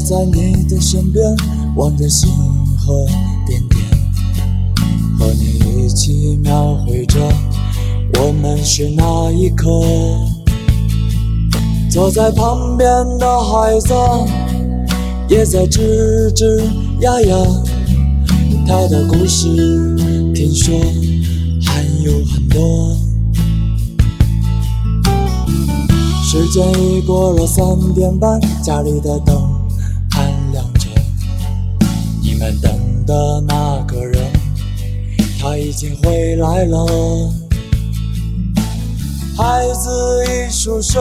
在你的身边，望着星河点点，和你一起描绘着我们是那一刻。坐在旁边的孩子也在吱吱呀呀，他的故事听说还有很多。时间已过了3点半，家里的灯还亮着，你们等的那个人他已经回来了。孩子已熟睡，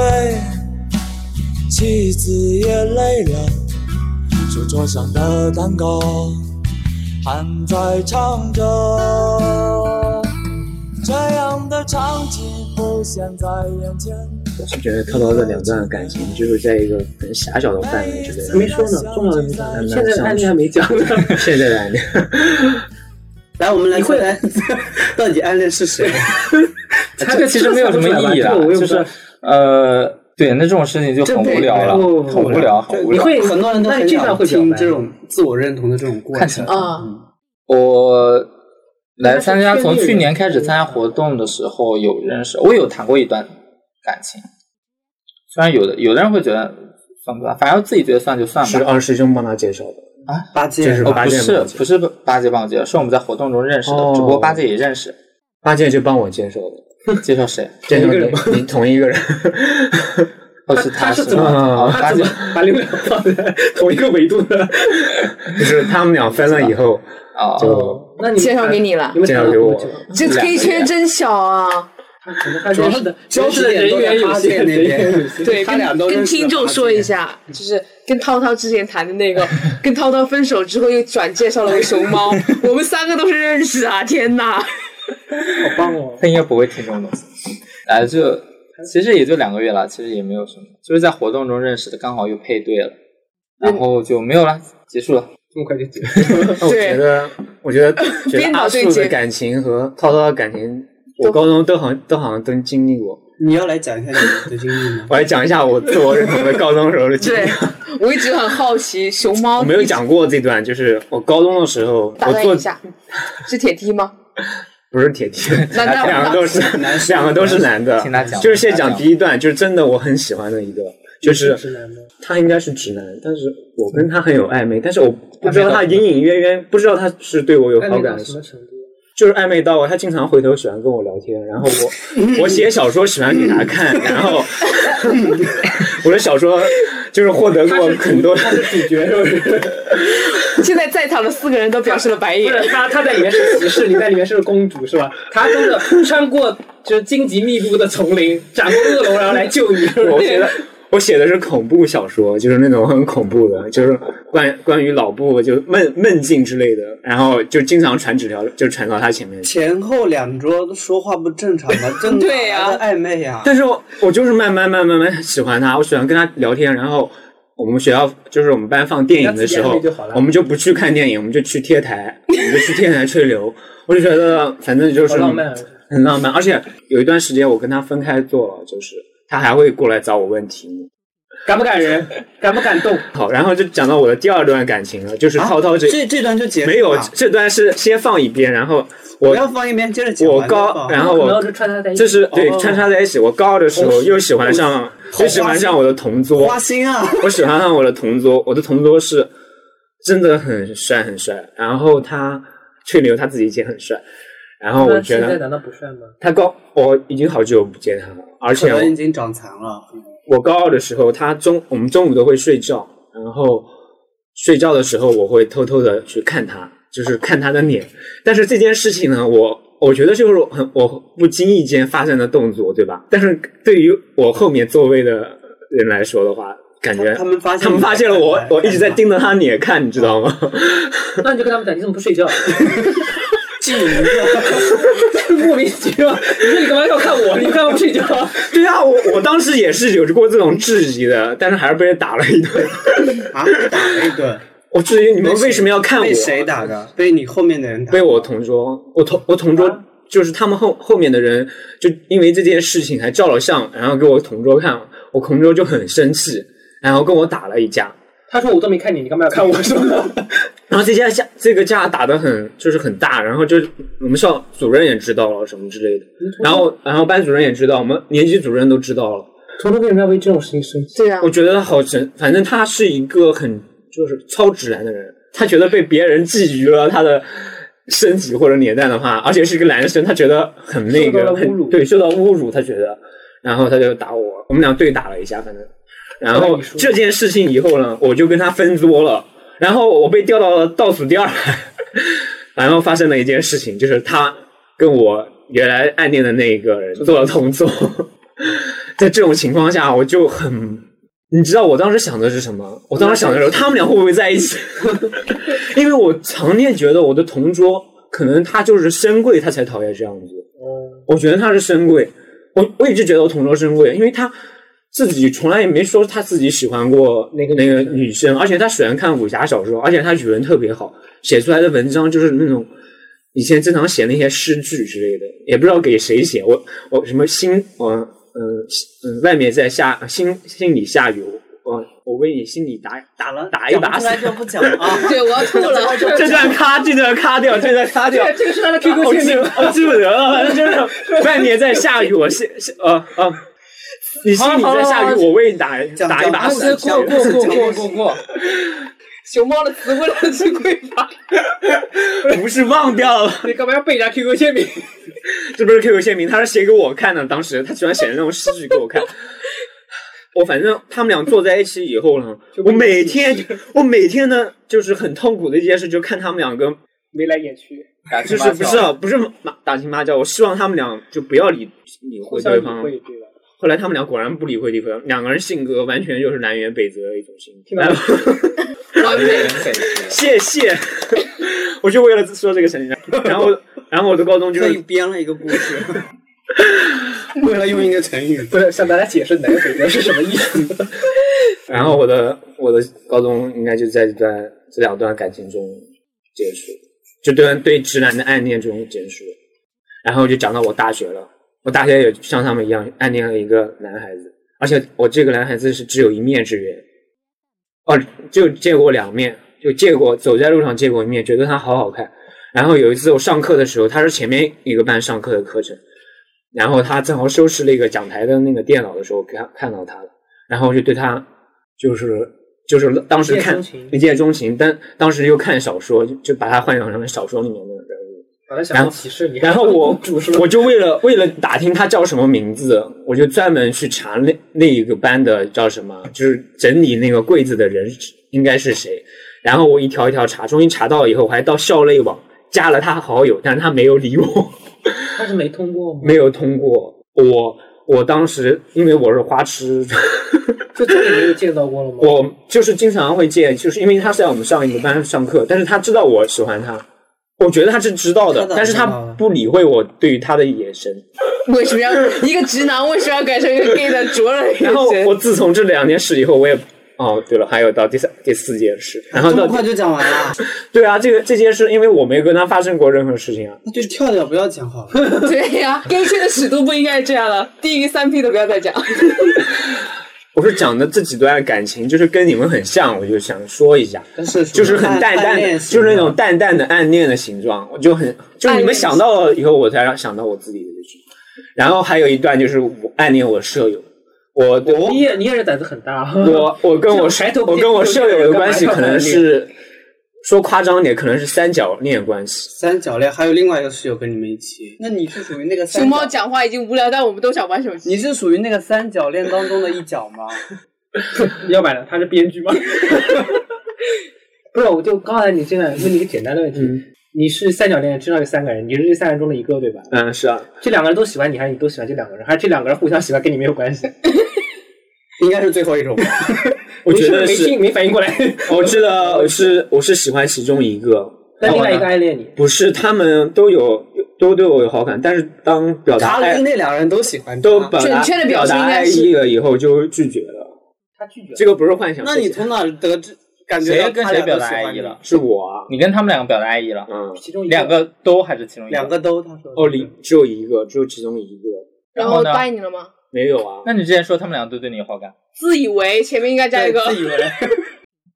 妻子也累了，书桌上的蛋糕还在唱着，这样的场景浮现在眼前。 我是觉得涛涛的2段感情就是在一个很狭小的范围之内。 没说呢，重要的没讲，现在的案例还没讲呢。 现在的案例， 来，我们来猜猜到底暗恋是谁？ 这个其实没有什么意义啦，就是对，那这种事情就很无聊了，很无聊，很无聊。 你会很多人都很想听这种自我认同的这种过程。 看情况。我来参加，从去年开始参加活动的时候有认识，我有谈过一段感情。虽然有的人会觉得算不算，反正自己觉得算就算吧。 是二师兄帮他介绍的啊？ 八戒不是八戒帮我介绍，是我们在活动中认识的，只不过八戒也认识。 八戒就帮我介绍的。 介绍谁？ 介绍你同一个人。 他是怎么把你们俩放在同一个维度的？ 就是他们俩分了以后，就那你介绍给你了， 介绍给我。 这黑圈真小啊！ 主要是人员有限， 对，跟听众说一下，就是跟涛涛之前谈的那个，跟涛涛分手之后又转介绍了个熊猫，我们3个都是认识啊！天哪， 好棒哦！ 他应该不会听这种东西。就其实也就2个月了，其实也没有什么，就是在活动中认识的，刚好又配对了，然后就没有了，结束了。 这么快就结束了？ 我觉得阿树的感情和涛涛的感情，我高中都好像都经历过。 你要来讲一下你的经历吗？ 我来讲一下我自我认同的高中时候的经历。 对，我一直很好奇熊猫。 我没有讲过这段，就是我高中的时候， 打断一下，是铁梯吗？ 不是铁梯， 两个都是男的。就是先讲第一段，就是真的我很喜欢的一个，就是他应该是直男，但是我跟他很有暧昧，但是我不知道他隐隐约约不知道他是对我有好感的。就是暧昧到他经常回头喜欢跟我聊天，然后我写小说喜欢给他看，然后我的小说就是获得过很多。 他是主角是不是？ 现在在场的4个人都表示了白眼。 不是他在里面是骑士，你在里面是公主是吧？他真的穿过就是荆棘密布的丛林，斩过恶龙，然后来救你。 我写的是恐怖小说，就是那种很恐怖的，就是关于老布就梦境之类的，然后就经常传纸条，就传到他前面。 前后2桌说话不正常吗？真的对呀， 暧昧呀。 但是我就是慢慢喜欢他，我喜欢跟他聊天，然后我们学校就是我们班放电影的时候，我们就不去看电影，我们就去天台，吹牛。我就觉得反正就是很浪漫，而且有一段时间我跟他分开坐了，就是他还会过来找我问题目。 感不感人？感不感动？ 好，然后就讲到我的第2段感情了，就是涛涛这段就结束了。 没有，这段是先放一边，然后我要放一边，接着讲。 然后这是对穿插在一起。我高2的时候又喜欢上我的同桌， 花心啊！ 我喜欢上我的同桌，我的同桌是真的很帅很帅，然后他吹牛他自己也很帅。然后我觉得现在难道不帅吗？ 我已经好久不见他了，而且可能已经长残了。 我高2的时候，我们中午都会睡觉，然后睡觉的时候我会偷偷的去看他，就是看他的脸。但是这件事情呢，我觉得就是我不经意间发生的动作，对吧？但是对于我后面座位的人来说的话，感觉他们发现了我一直在盯着他脸看，你知道吗？ 那你就跟他们讲，你怎么不睡觉？莫名其妙，你说你干嘛要看我？你干嘛不睡觉？ 对啊，我当时也是有过这种质疑的，但是还是被人打了一顿。 啊，打了一顿？ 我质疑你们为什么要看我？ 被谁打的？被你后面的人打？ 被我同桌，我同桌就是他们后面的人，就因为这件事情还照了相，然后给我同桌看，我同桌就很生气，然后跟我打了一架。 他说我都没看你，你干嘛要看我说？ 然后这个架打得很大，然后就是我们校主任也知道了什么之类的，然后班主任也知道，我们年级主任都知道了。 彤彤为什么要为这种事情生气？ 对啊， 我觉得他好神，反正他是一个很就是超直男的人，他觉得被别人觊觎了他的身体或者年代的话，而且是一个男生，他觉得很那个对，受到侮辱，他觉得，然后他就打我，我们俩对打了一下，反正，然后这件事情以后呢，我就跟他分桌了，然后我被调到了倒数第二排，然后发生了一件事情，就是他跟我原来暗恋的那个人做了同桌，在这种情况下，我就很。你知道我当时想的是什么？我当时想的是他们俩会不会在一起？因为我常年觉得我的同桌可能他就是深贵，他才讨厌这样子。我觉得他是深贵，我一直觉得我同桌深贵，因为他自己从来也没说他自己喜欢过那个女生，而且他喜欢看武侠小说，而且他语文特别好，写出来的文章就是那种以前经常写那些诗句之类的，也不知道给谁写。我什么外面在心里下雨，我为你心里打一把伞。 就不讲了啊！ 对，我要吐了。 这段卡掉，这段卡掉。 这个是他的 QQ 签名， 我记不得了，反正就是外面在下雨，我你心里在下雨，我为你打一把伞。 过。 熊猫的词汇量是匮乏， 不是忘掉了。 你干嘛要背人家 QQ 签名？ 这不是 QQ 签名，他是写给我看的。当时他喜欢写那种诗句给我看。我反正他们俩坐在一起以后呢，我每天呢就是很痛苦的一件事，就看他们两个眉来眼去， 就是不是打情骂俏。我希望他们俩就不要理会对方。后来他们俩果然不理会对方，两个人性格完全就是南辕北辙的一种性格。 完美， 谢谢。我就为了说这个成语，然后我的高中就特意编了一个故事，为了用一个成语， 不是向大家解释南辕北辙是什么意思。 然后我的高中应该就在这两段感情中结束，就对直男的暗恋中结束。然后就讲到我大学了。我大学也像他们一样暗恋了一个男孩子，而且我这个男孩子是只有一面之缘，就见过2面，走在路上见过一面，觉得他好看。然后有一次我上课的时候，他是前面一个班上课的课程，然后他正好收拾那个讲台的那个电脑的时候，看到他了，然后就对他就是当时看一见钟情，但当时又看小说，就把他幻想成了小说里面的人物。然后我就为了打听他叫什么名字，我就专门去查那一个班的叫什么，就是整理那个柜子的人应该是谁。然后我一条一条查，终于查到以后，我还到校内网加了他好友，但是他没有理我。 他是没通过吗？ 没有通过。我当时因为我是花痴， 就这里没有见到过了吗？ 我就是经常会见，就是因为他是在我们上一个班上课，但是他知道我喜欢他。我觉得他是知道的，但是他不理会我对于他的眼神。 为什么要一个直男为什么要改成一个 gay 的灼热眼神？ 然后我自从这2件事以后，我也对了，还有到第4件事，然后这么快就讲完了。 对啊，这件事，因为我没跟他发生过任何事情啊， 那就跳掉不要讲好了。 对呀，gay圈的尺度不应该是这样的，低于3P 的不要再讲。 我是讲的这几段感情，就是跟你们很像，我就想说一下，就是很淡淡的，就是那种淡淡的暗恋的形状，我就你们想到了以后，我才想到我自己的这句。然后还有一段就是我暗恋我舍友， 你也是胆子很大。 我跟我舍友的关系可能是说夸张点，可能是3角恋关系。 3角恋，还有另外一个室友跟你们一起。那你是属于那个熊猫讲话已经无聊，但我们都想玩手机。 你是属于那个3角恋当中的一角吗？ 要不然他是编剧吗？不是，我就刚才你现在问你一个简单的问题。你是3角恋，至少有3个人，你是这3人中的一个，对吧？ 是啊。这 2个人都喜欢你，还是你都喜欢这2个人，还是这2个人互相喜欢，跟你没有关系？ 应该是最后一种。 我觉得是没反应过来。 我知道我是喜欢其中一个， 但另外一个暗恋你。 不是，他们都对我有好感，但是当表达爱， 他那2人都喜欢， 都准确的表达爱意了以后就拒绝了。 他拒绝了， 这个不是幻想。 那你从哪得知？感觉谁跟谁表达爱意了？ 是我啊！ 你跟他们2个表达爱意了？ 其中2 个都还是其中1个？2 个都，他说。 只有一个，只有其中一个。 然后答应你了吗？ 没有啊。 那你之前说他们2个都对你有好感？ 自以为前面应该加一个。 自以为。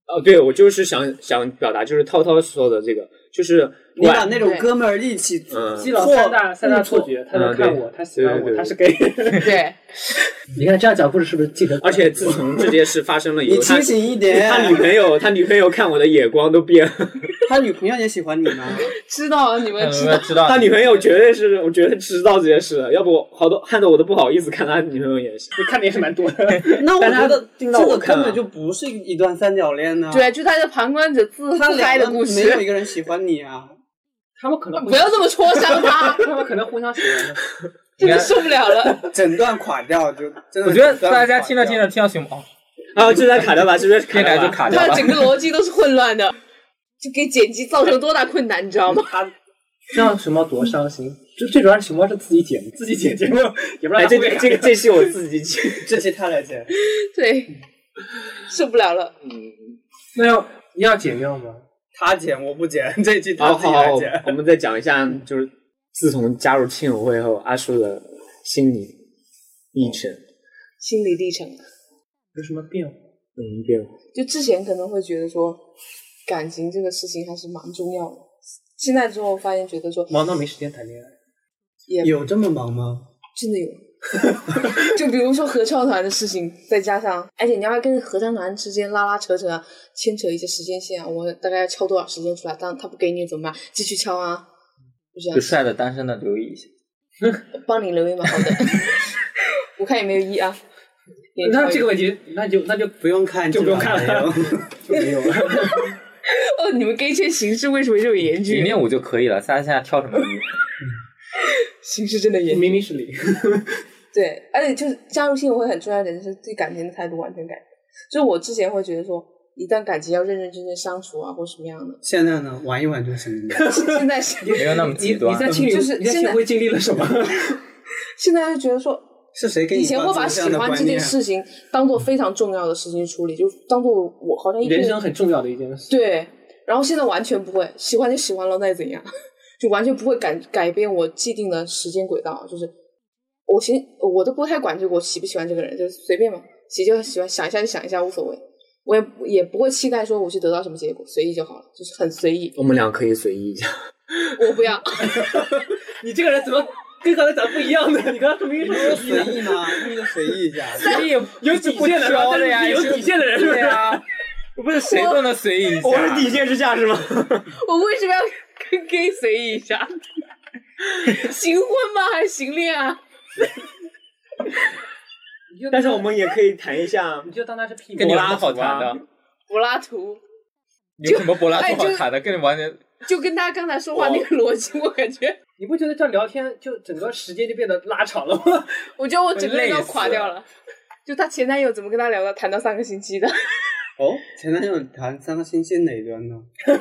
对，我就是想表达，就是涛涛说的这个，就是你把那种哥们儿义气基佬三大错觉，他在看我，他喜欢我，他是 gay。 对， 你看这样讲故事是不是记得？ 而且自从这件事发生了以后， 你清醒一点。 他女朋友看我的眼光都变了。 他女朋友也喜欢你吗？ 知道你们知道。 他女朋友绝对是，我觉得知道这件事了，要不好多看得我都不好意思看他女朋友演戏。 你看的也是蛮多的。 那我觉得这个根本就不是一段三角恋呢。 对，就他的旁观者自嗨的故事。 没有一个人喜欢你啊。 他们可能不要这么戳伤他， 他们可能互相喜欢的。 真的受不了了， 整段垮掉就真的。 我觉得大家听到熊猫这段卡掉吧，是不是卡掉就卡掉了？ 他整个逻辑都是混乱的，就给剪辑造成多大困难，你知道吗？ 他让熊猫多伤心，最主要是熊猫是自己剪节目，也不知道这期我自己剪， 这期他来剪， 对，受不了了。 那要剪掉吗？ 他剪我不剪，这一期他自己来剪。 我们再讲一下，就是自从加入亲友会后，阿叔的心理历程。 心理历程有什么变化？ 变化。 就之前可能会觉得说，感情这个事情还是蛮重要的。现在之后发现，觉得说忙到没时间谈恋爱， 也有这么忙吗？ 真的有。就比如说合唱团的事情，再加上，而且你要跟合唱团之间拉扯啊，牵扯一些时间线啊，我大概要敲多少时间出来，当他不给你怎么办？继续敲啊，就这样。 就帅的单身的留意一下， 帮你留意嘛，好的。我看有没有一啊。 那这个问题，那就不用看， 就不用看了，就没有了。 哦，你们 gay 圈形势为什么这么严峻 ？0.5就可以了，现在挑什么1？ 形势真的严峻， 明明是0。 对，而且就是加入亲友会很重要一点，就是对感情的态度完全改变。就是我之前会觉得说，一段感情要认认真真相处啊，或什么样的。 现在呢，玩一玩就行了。 现在是没有那么极端。 你在亲友会经历了什么？ 现在就觉得说， 是谁给你？ 以前会把喜欢这件事情当做非常重要的事情处理，就当做我好像人生很重要的一件事。 对，然后现在完全不会，喜欢就喜欢了，那怎样？就完全不会改变我既定的时间轨道，就是我都不太管，就我喜不喜欢这个人，就随便嘛，喜就喜欢，想一下就想一下，无所谓。我也不会期待说我去得到什么结果，随意就好了，就是很随意。 我们俩可以随意一下。 我不要。 你这个人怎么跟刚才讲不一样的？你刚刚明明说随意吗？那就随意一下。 随意有底线的人呀，有底线的人是不是啊？ 不是谁都能随意一下。 我是底线之下是吗？ 我为什么要跟 gay 随意一下？行婚吗？还是行恋啊？ 但是我们也可以谈一下， 你就当他是屁股。 跟你有什么好谈的？ 柏拉图。 有什么柏拉图好谈的？跟你完全就跟他刚才说话那个逻辑，我感觉你不觉得这样聊天就整个时间就变得拉长了吗？ 我觉得我整个人要垮掉了。就她前男友怎么跟她聊的，谈到3个星期的。 哦，前男友谈3个星期哪一段呢？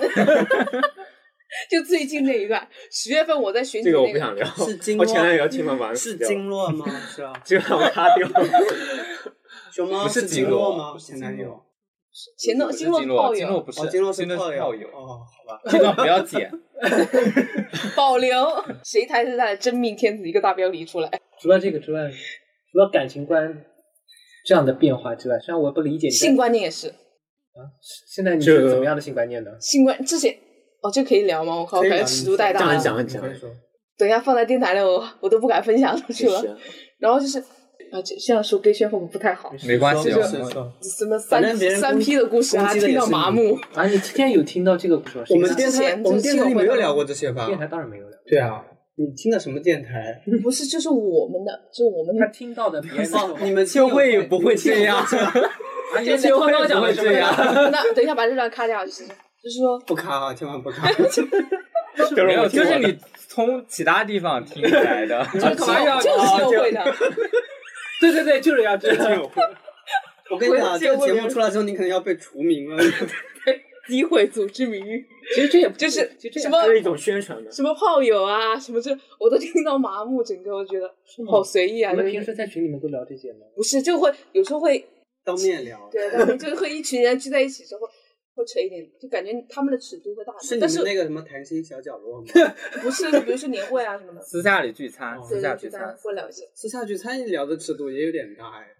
就最近那一段，10月份我在选举这个我不想聊。 是经络， 我前男友要听完完。 是经络吗？是啊， 就让我擦掉。 熊猫是经络吗？前男友。 经络炮友， 经络不是， 经络是炮友。 哦，好吧， 这段不要剪。 保留，谁才是他的真命天子？一个大标题出来。 除了这个之外，除了感情观这样的变化之外，虽然我不理解你性观念也是啊。现在你是怎么样的性观念呢？ 性观之前这可以聊吗？我靠，感觉尺度太大了。 讲。 等一下放在电台里，我都不敢分享出去了。然后就是这样说 gay 圈会不会不太好？ 没关系， 什么三 P 的故事啊，听到麻木啊！你之前有听到这个故事？ 我们电台里没有聊过这些吧？ 电台当然没有聊。 对啊，你听的什么电台？ 不是，就是我们的，就是我们他听到的别人的。 你们亲友会也不会这样。 就亲友会讲的这样。 那等一下把这段卡掉，就是说不卡啊，千万不卡。 没有，就是你从其他地方听来的。 就是亲友会的。 对，就是要这样。 我跟你讲，这个节目出来之后，你可能要被除名了。 诋毁组织名誉， 其实这也就是什么是一种宣传的， 什么炮友啊，什么这我都听到麻木，整个我觉得好随意啊。 你们平时在群里面都聊这些吗？ 不是，就会有时候会当面聊， 对，当面就是会一群人聚在一起之后会扯一点，就感觉他们的尺度会大。 是你们那个什么谈心小角落吗？ 不是，比如说年会啊什么的， 私下里聚餐， 私下聚餐会聊一些， 私下聚餐聊的尺度也有点大哎。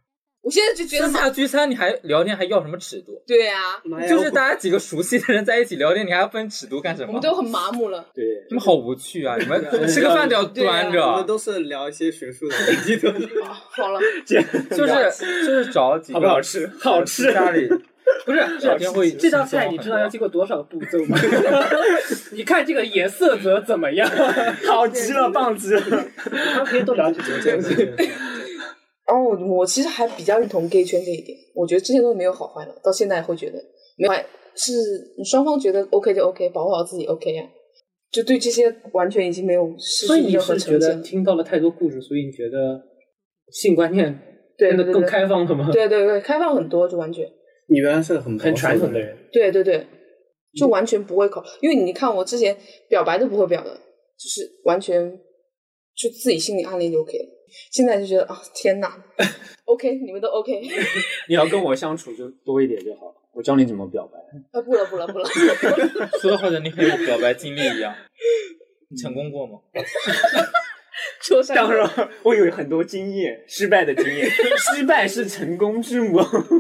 我现在就觉得私下聚餐你还聊天还要什么尺度？ 对啊， 就是大家几个熟悉的人在一起聊天，你还要分尺度干什么？ 我们都很麻木了。 对， 你们好无趣啊！你们吃个饭都要端着。 我们都是聊一些学术的问题的。 好了， 就是找几个好不好吃？好吃。 家里不是这道菜你知道要经过多少步骤吗？你看这个颜色则怎么样？ 好极了，棒极了！ 他们可以多了解这个东西。 然后我其实还比较认同 gay 圈这一点，我觉得之前都没有好坏了，到现在会觉得没有坏，是双方觉得 OK 就 OK， 保护好自己 OK 啊，就对这些完全已经没有失去任何成见。 所以你是觉得听到了太多故事，所以你觉得性观念变得更开放了吗？ 对，开放很多，就完全。 你原来是很传统的人。 对，就完全不会考，因为你看我之前表白都不会表的，就是完全就自己心里暗恋就 OK 了。现在就觉得天哪，OK， 你们都 OK。 你要跟我相处就多一点就好了，我教你怎么表白。 不了。 说的好像你很有表白经历一样，你成功过吗？ 当然，我有很多经验，失败的经验，失败是成功之母。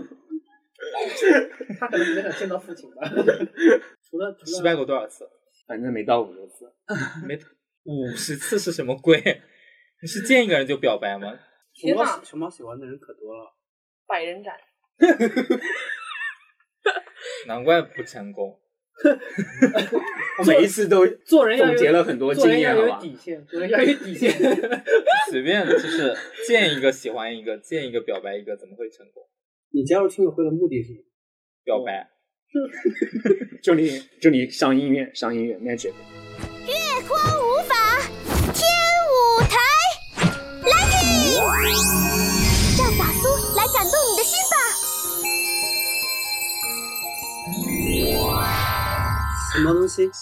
他可能没想见到父亲吧。除了失败过多少次？ 反正没到50次。 没50次是什么鬼？你是见一个人就表白吗？ 熊猫喜欢的人可多了， 百人斩。 难怪不成功。 我每一次都做人要总结了很多经验， 做人要有底线，做人要有底线。 随便就是见一个喜欢一个，见一个表白一个，怎么会成功？ 你加入亲友会的目的是表白。 就你上音乐 Magic。 月光无法天舞台，来听，让法苏来感动你的心吧。 什么东西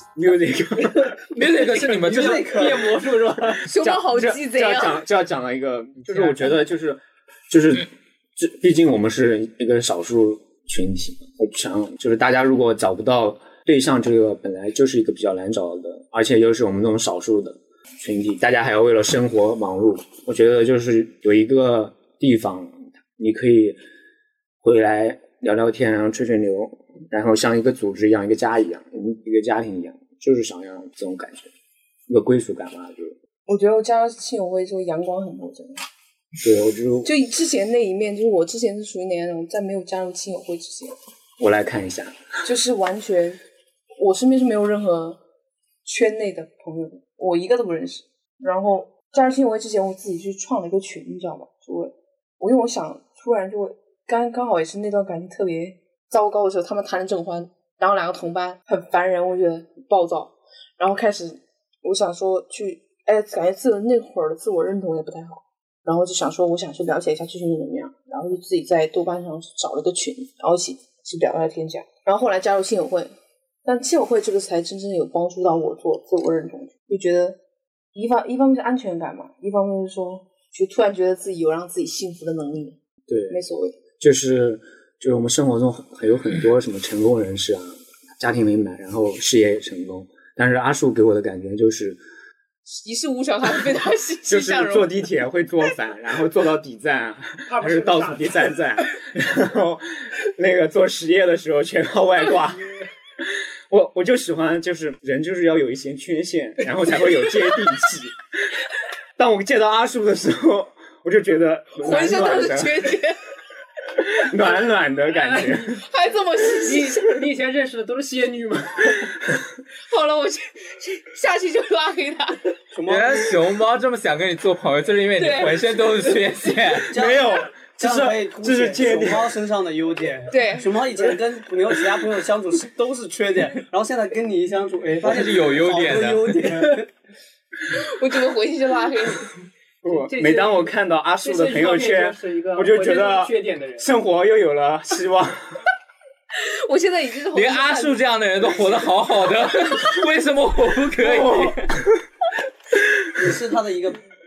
？Music 是你们就是变魔术是吧？ 熊猫好鸡贼啊！ 这要讲了一个，就是我觉得就是毕竟我们是一个少数群体，我想就是大家如果找不到对象，这个本来就是一个比较难找的，而且又是我们这种少数的群体，大家还要为了生活忙碌。我觉得就是有一个地方你可以回来聊聊天，然后吹吹牛，然后像一个组织一样，一个家一样，一个家庭一样，就是想要这种感觉，一个归属感吧。 我觉得我加入亲友会就阳光很多，真的。 对，我就之前那一面，就是我之前是属于那种在没有加入亲友会之前， 我来看一下， 就是完全我身边是没有任何圈内的朋友的，我一个都不认识。然后加入亲友会之前，我自己去创了一个群，你知道吗？因为我想突然就会刚好也是那段感情特别糟糕的时候，他们谈了正欢，然后2个同班很烦人，我觉得很暴躁，然后开始我想说去感觉那会儿的自我认同也不太好。然后就想说，我想去了解一下这群人怎么样，然后就自己在豆瓣上找了个群，然后一起去聊天这样。然后后来加入亲友会，但亲友会这个才真正有帮助到我做自我认同，就觉得一方面是安全感嘛，一方面是说就突然觉得自己有让自己幸福的能力。 对， 没所谓。 就是我们生活中有很多什么成功人士啊，家庭美满，然后事业也成功，但是阿树给我的感觉就是一事无成，还是被他欣欣向荣。 就是坐地铁会坐反，然后坐到底站，还是倒数第3站，然后那个做实业的时候全靠外挂。我就喜欢，就是人就是要有一些缺陷，然后才会有接地气。当我见到阿树的时候，我就觉得浑身都是缺陷， 暖暖的感觉， 还这么细。 你以前认识的都是仙女吗？ 好了，我下期就拉黑他。 原来熊猫这么想跟你做朋友，就是因为你浑身都是缺陷。 没有，这是缺点。 熊猫身上的优点。 对， 熊猫以前跟其他朋友相处都是缺点，然后现在跟你一相处，发现是有优点的。 我怎么回去就拉黑你？ 每当我看到阿树的朋友圈，我就觉得生活又有了希望。 我现在已经是连阿树这样的人都活得好好的，为什么我不可以？ 你是他的一个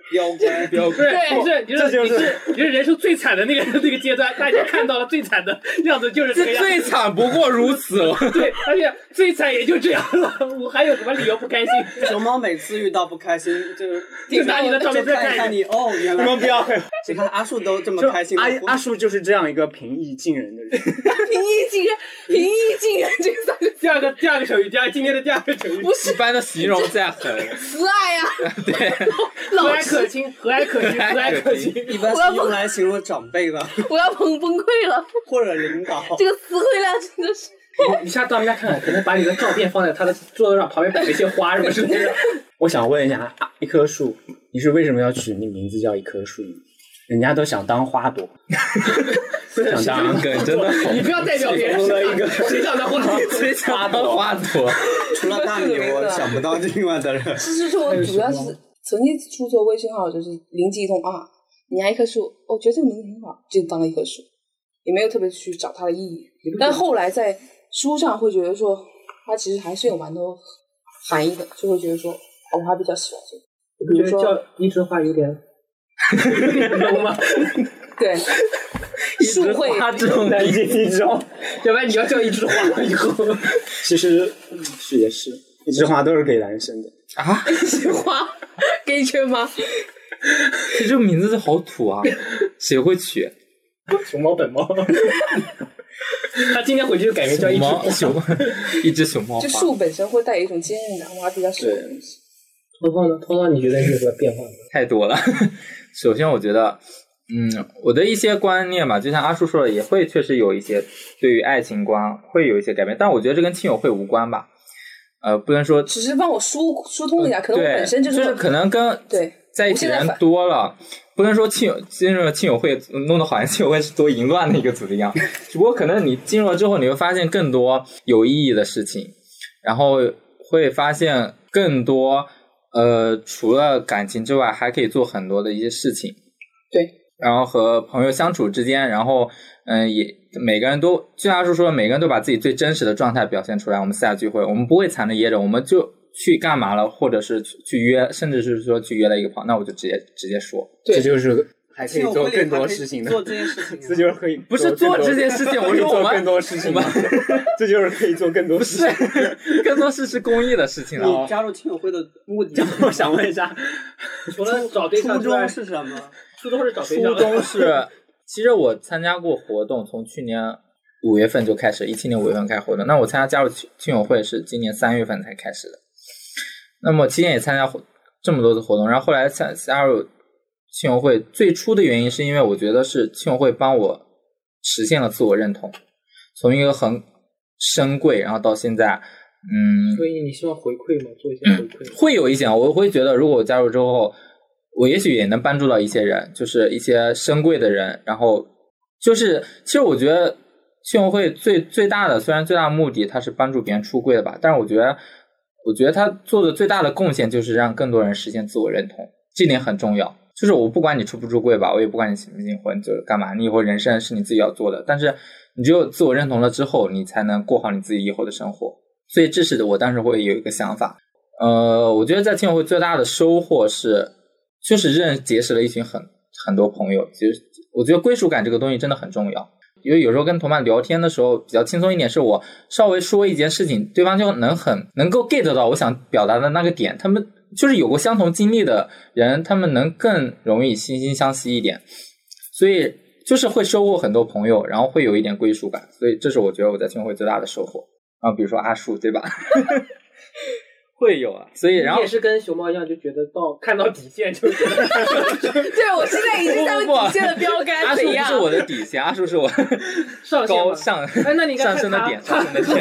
标杆， 你是人生最惨的那个阶段，大家看到了最惨的样子就是这个样子， 最惨不过如此。 对，而且最惨也就这样了，我还有什么理由不开心？ 熊猫每次遇到不开心就拿你的照片再看看你，哦，原来你们不要， 你看阿树都这么开心， 阿树就是这样一个平易近人的人。 平易近人这个3个字。 第二个成语，今天的第二个成语， 不是一般的形容在很慈爱啊， 对， 和蔼可亲，和蔼可亲， 一般是用来形容长辈的， 我要崩溃了， 或者领导。 这个词汇量真的是。 你下次到人家看看，可能把你的照片放在他的桌子上，旁边摆一些花什么之类的。 我想问一下，一棵树，你是为什么要取那名字叫一棵树？人家都想当花朵，想当梗真的好。 你不要代表别人说一个，谁想当花朵？ 谁想当花朵？ 除了大米，我想不到另外的人。 是我主要是曾经出错微信号，就是灵机一动啊，你养一棵树，我觉得这个名字很好，就当了一棵树，也没有特别去找它的意义。但后来在书上会觉得说，它其实还是有蛮多含义的，就会觉得说，我还比较喜欢这个。 比如说叫一枝花有点懂吗？ 对，树会这种难解一枝花， 要不然你要叫一枝花以后， 其实也是一枝花都是给男生的啊？ 一枝花给圈吗？ 这个名字好土啊，谁会取？ 熊猫本猫。他今天回去就改名叫一只熊猫花。 就树本身会带有一种坚韧感，我还比较喜欢的东西。 涛涛，你觉得有什么变化吗？ 太多了。首先，我觉得，我的一些观念吧，就像阿树说的，也会确实有一些对于爱情观会有一些改变，但我觉得这跟亲友会无关吧。不能说只是帮我疏通一下，可能我本身就是可能跟对在一起人多了，不能说进入了亲友会弄得好像亲友会是多淫乱的一个组织一样，只不过可能你进入了之后，你会发现更多有意义的事情，然后会发现更多除了感情之外，还可以做很多的一些事情。 对， 然后和朋友相处之间，然后也每个人都，就像阿叔说，每个人都把自己最真实的状态表现出来。我们私下聚会，我们不会藏着掖着，我们就去干嘛了，或者是去约，甚至是说去约了一个朋友，那我就直接说。 这就是还可以做更多事情的， 做这件事情， 这就是可以不是做这件事情，我说我们更多事情吗？这就是可以做更多事情， 更多是公益的事情了。 你加入亲友会的目的， 我想问一下， 除了找对象之外， 初衷是什么？ 初衷是找对象。 初衷是，其实我参加过活动，从去年5月份就开始，17年5月份开始活动。那我加入亲友会是今年3月份才开始的。那么期间也参加这么多的活动，然后后来加入亲友会，最初的原因是因为我觉得是亲友会帮我实现了自我认同，从一个很深柜，然后到现在， 所以你希望回馈吗？做一些回馈？ 会有一些，我会觉得如果我加入之后，我也许也能帮助到一些人，就是一些深柜的人，然后就是其实我觉得亲友会最大的，虽然最大的目的它是帮助别人出柜的吧，但是我觉得他做的最大的贡献就是让更多人实现自我认同，这点很重要。就是我不管你出不出柜吧，我也不管你结不结婚，就是干嘛，你以后人生是你自己要做的，但是你只有自我认同了之后，你才能过好你自己以后的生活。所以这是我当时会有一个想法。我觉得在亲友会最大的收获是，就是结识了一群很多朋友。其实我觉得归属感这个东西真的很重要。因为有时候跟同伴聊天的时候比较轻松一点，是我稍微说一件事情，对方就能够 get 到我想表达的那个点，他们就是有过相同经历的人，他们能更容易惺惺相惜一点，所以就是会收获很多朋友，然后会有一点归属感，所以这是我觉得我在亲友会最大的收获。然后比如说阿树，对吧？会有啊，所以然后你也是跟熊猫一样，就觉得看到底线就觉得对，我现在已经在底线的标杆。 阿树不是我的底线，阿树是我高上那你上升的点，上升的点。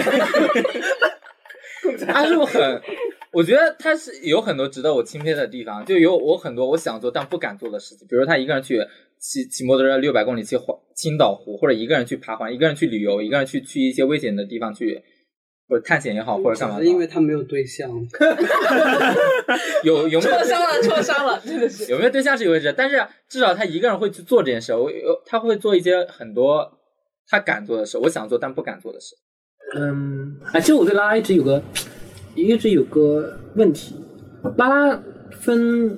阿树我觉得他是有很多值得我钦佩的地方，就有我很多我想做但不敢做的事情，比如他一个人去骑摩托车600公里去青岛湖，或者一个人去爬环，一个人去旅游，一个人去一些危险的地方去。或者探险也好，或者干嘛？ 因为他没有对象。 有没有挫伤了，真的是。 有没有对象是一回事，但是至少他一个人会去做这件事，他会做一些很多他敢做的事，我想做但不敢做的事。 其实我对拉拉一直有个问题，拉拉分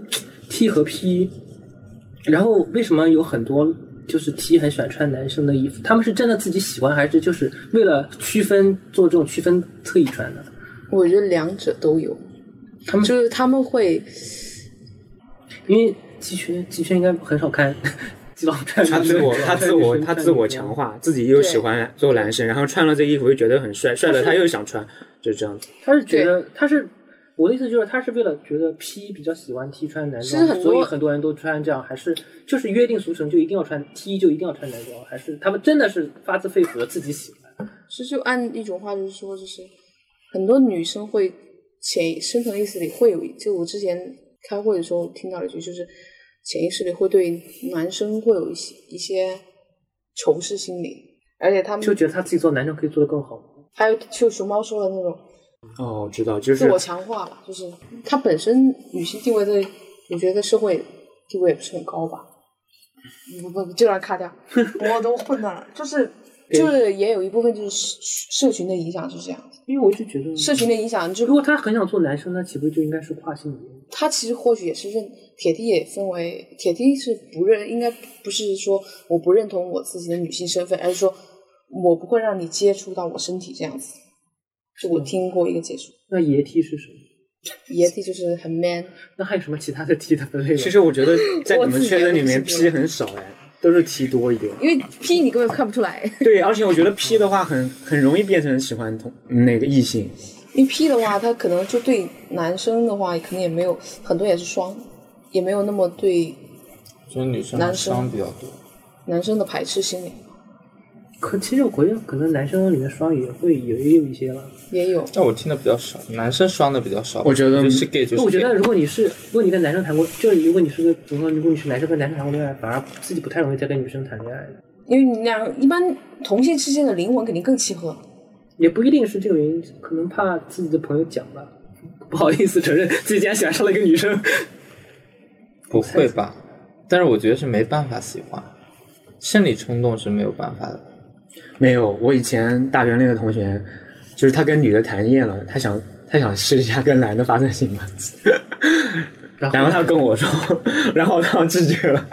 T 和 P， 然后为什么有很多就是 T 很喜欢穿男生的衣服？他们是真的自己喜欢，还是就是为了区分做这种区分特意穿的？ 我觉得两者都有，他们会， 因为季轩应该很少看基佬穿， 他自我强化，自己又喜欢做男生，然后穿了这衣服又觉得很帅，帅了他又想穿，就这样子。 他是觉得我的意思就是他是为了觉得 P 比较喜欢 T 穿男装，所以很多人都穿这样，还是就是约定俗成就一定要穿 T 就一定要穿男装，还是他们真的是发自肺腑的自己喜欢？ 是就按一种话就是说，就是很多女生会深层意识里会有，就我之前开会的时候听到了一句，就是潜意识里会对男生会有一些仇视心理，而且他们就觉得他自己做男生可以做得更好。 还有就熊猫说的那种。 哦，我知道，就是自我强化吧，就是她本身女性地位在，我觉得在社会地位也不是很高吧。不，这段卡掉，我都混乱了。就是也有一部分就是社群的影响是这样子。 因为我就觉得社群的影响， 如果他很想做男生，那岂不就应该是跨性别？ 他其实或许也是铁梯也分为铁梯是不认，应该不是说我不认同我自己的女性身份，而是说我不会让你接触到我身体这样子。就我听过一个解说。 那爷 T 是什么？ 爷 T 就是很 man。 那还有什么其他的 T 的分类吗？ 其实我觉得在你们圈子里面 P 很少都是 T 多一点。 因为 P 你根本看不出来。 对，而且我觉得 P 的话很容易变成喜欢那个异性。 因为 P 的话，他可能就对男生的话，可能也没有很多也是双，也没有那么对。 就是女生的双比较多。 男生的排斥心理。 其实我觉得可能男生里面双也有一些了， 也有。 但我听的比较少，男生双的比较少。 我觉得是 gay 就是 gay。 我觉得如果你跟男生谈过，就是如果你是男生跟男生谈过恋爱，反而自己不太容易再跟女生谈恋爱。 因为你俩一般同性之间的灵魂肯定更契合。 也不一定是这个原因，可能怕自己的朋友讲吧，不好意思承认自己竟然喜欢上了一个女生。 不会吧？但是我觉得是没办法喜欢，生理冲动是没有办法的。 没有，我以前大学那个同学，就是他跟女的谈厌了，他想试一下跟男的发生性关系，然后他跟我说，然后他拒绝了。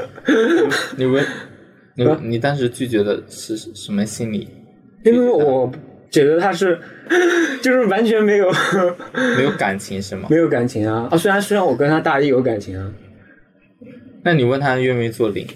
你当时拒绝的是什么心理？ 因为我觉得他是就是完全没有感情是吗？ 没有感情啊！虽然我跟他大一有感情啊。 那你问他愿不愿意做零？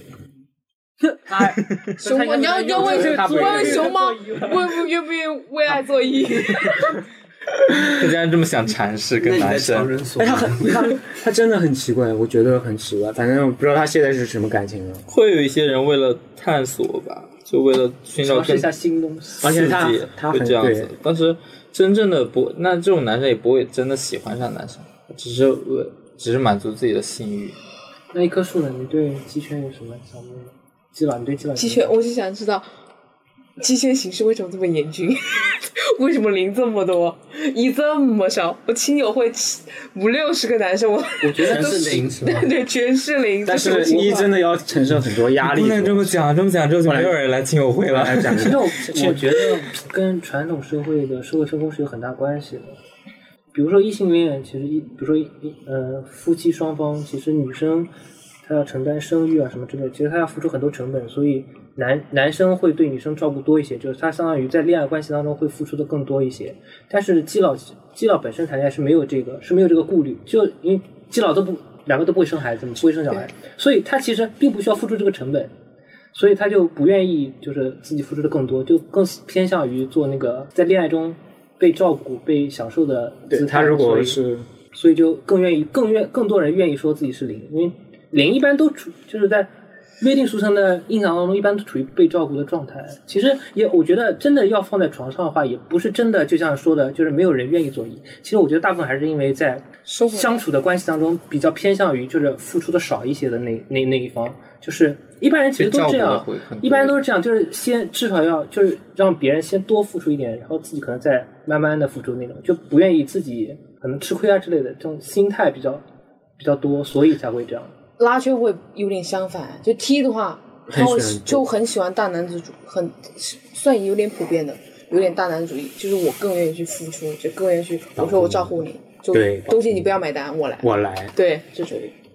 熊猫，你要问熊猫，愿不愿意为爱做一？ 他竟然这么想尝试跟男生， 他真的很奇怪，我觉得很奇怪。反正我不知道他现在是什么感情了。 会有一些人为了探索吧，就为了寻找尝试一下新东西， 而且他会这样子。但是真正的那这种男生也不会真的喜欢上男生，只是满足自己的性欲。 那一棵树呢？你对鸡圈有什么想问的？基佬，你对鸡圈，我就想知道鸡圈形式为什么这么严峻？为什么零这么多，一这么少？我亲友会50-60个男生，我觉得是零是吧？ 对，全是零。 但是一真的要承受很多压力。 不能这么讲之后就没有人来亲友会了。 其实我觉得跟传统社会的社会分工是有很大关系的。比如说异性恋，其实比如说夫妻双方，其实女生她要承担生育啊什么之类的，其实她要付出很多成本，所以男生会对女生照顾多一些，就是他相当于在恋爱关系当中会付出的更多一些。但是基佬本身谈恋爱是没有这个顾虑，就因为基佬两个都不会生孩子，不会生小孩，所以他其实并不需要付出这个成本，所以他就不愿意就是自己付出的更多，就更偏向于做那个在恋爱中被照顾、被享受的姿态。 他如果是， 所以就更多人愿意说自己是零，因为零一般都就是在约定俗成的印象当中，一般都处于被照顾的状态。其实我觉得真的要放在床上的话，也不是真的就像说的，就是没有人愿意做一。其实我觉得大部分还是因为在相处的关系当中，比较偏向于就是付出的少一些的那一方。就是一般人其实都这样，一般都是这样，就是至少要就是让别人先多付出一点，然后自己可能再慢慢的付出那种，就不愿意自己可能吃亏啊之类的这种心态比较多，所以才会这样。 拉圈会有点相反，就 T 的话，他会就很喜欢大男子主，算有点普遍的，有点大男子主义，就是我更愿意去付出，就更愿意去，我说我照顾你，就东西你不要买单，我来， 我来， 对，这属于。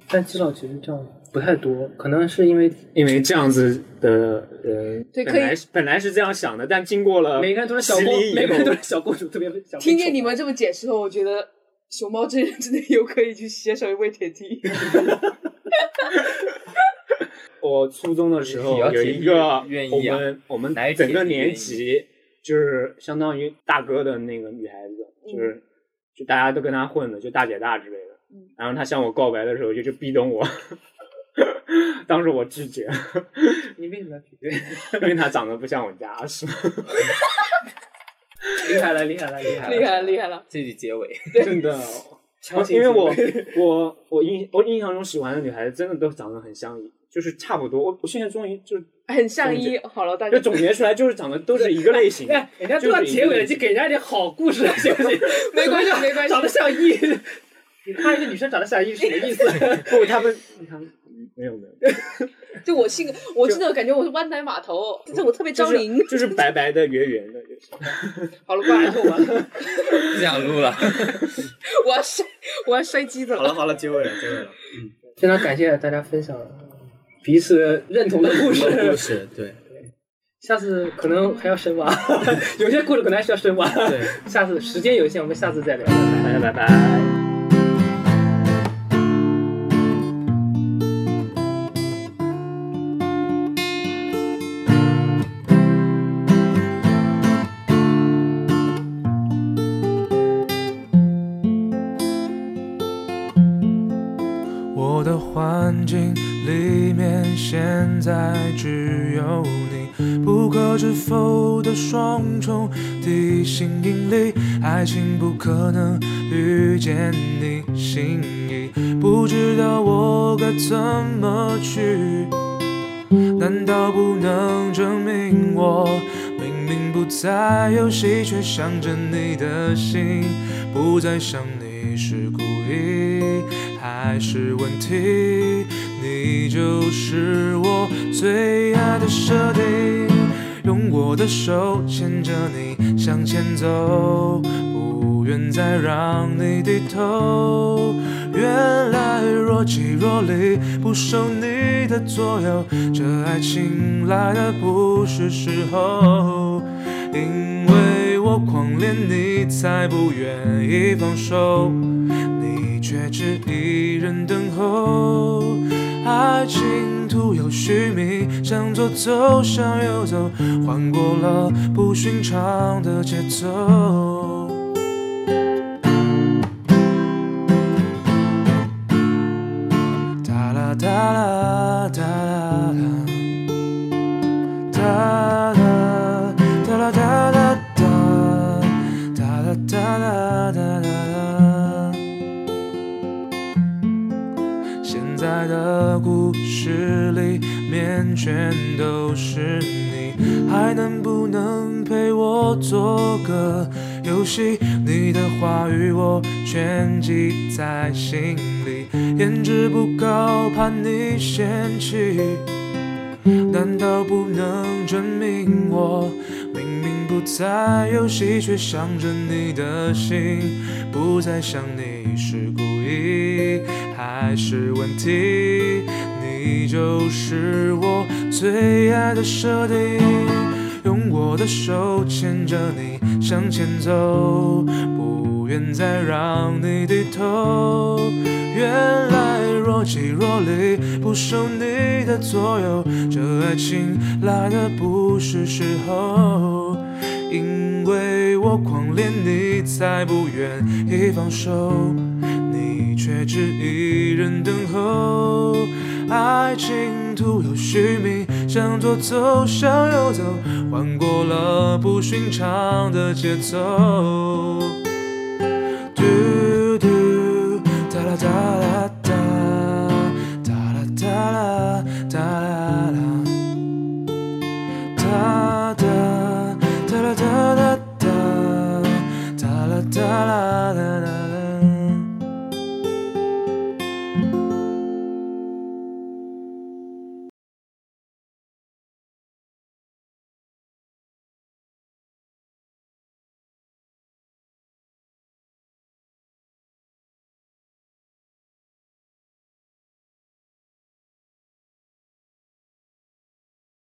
但基佬其实这样不太多，可能是因为这样子的对， 本来是这样想的，但经过了每个人都是小公主，特别小。 听见你们这么解释后，我觉得熊猫真人真的有可以去携手一位铁梯。 我初中的时候有一个我们整个年级就是相当于大哥的那个女孩子，就大家都跟她混的，就大姐大之类的。然后她向我告白的时候就逼咚我，当时我拒绝。 你为什么要拒绝？ 因为她长得不像我家是。 厉害了！ 这里结尾真的。因为我印象中喜欢的女孩子真的都长得很像，就是差不多。我现在终于就很像一好了，大家就总结出来就是长得都是一个类型。 哎，人家都到结尾了，就给人家点好故事，行不行？ 没关系， 长得像一，你看一个女生长得像一什么意思？ 不，他们没有。 就我性格，我真的感觉我是湾仔码头，这我特别招灵， 就是白白的、圆圆的。 好了，挂完就完了， 不想录了。 我要摔机子了。 好了，结尾了。 非常感谢大家分享彼此认同的故事。对。 下次可能还要深挖，有些故事可能还需要深挖。 对， 下次时间有限，我们下次再聊。 拜拜。 我的环境里面现在只有你，不可置否的双重地心引力，爱情不可能遇见你心意，不知道我该怎么去，难道不能证明我明明不在游戏，却想着你的心，不再想你是故意还是问题，你就是我最爱的设定，用我的手牵着你向前走，不愿再让你低头，原来若即若离，不受你的左右，这爱情来的不是时候，因为我狂恋你才不愿意放手，你却只一人等候，爱情徒有虚名，向左走向右走，换过了不寻常的节奏，哒啦哒啦哒啦哒啦哒啦哒啦哒啦哒啦哒啦，现在的故事里面全都是你，还能不能陪我做个游戏，你的话语我全记在心里，颜值不高怕你嫌弃，难道不能证明我明明不在游戏，却想着你的心，不再想你是故意还是问题，你就是我最爱的设定，用我的手牵着你向前走，不愿再让你低头，原来若即若离，不受你的左右，这爱情来的不是时候，因为我狂恋你才不愿意放手，你却只一人等候，爱情徒有虚名，向左走向右走，换过了不寻常的节奏。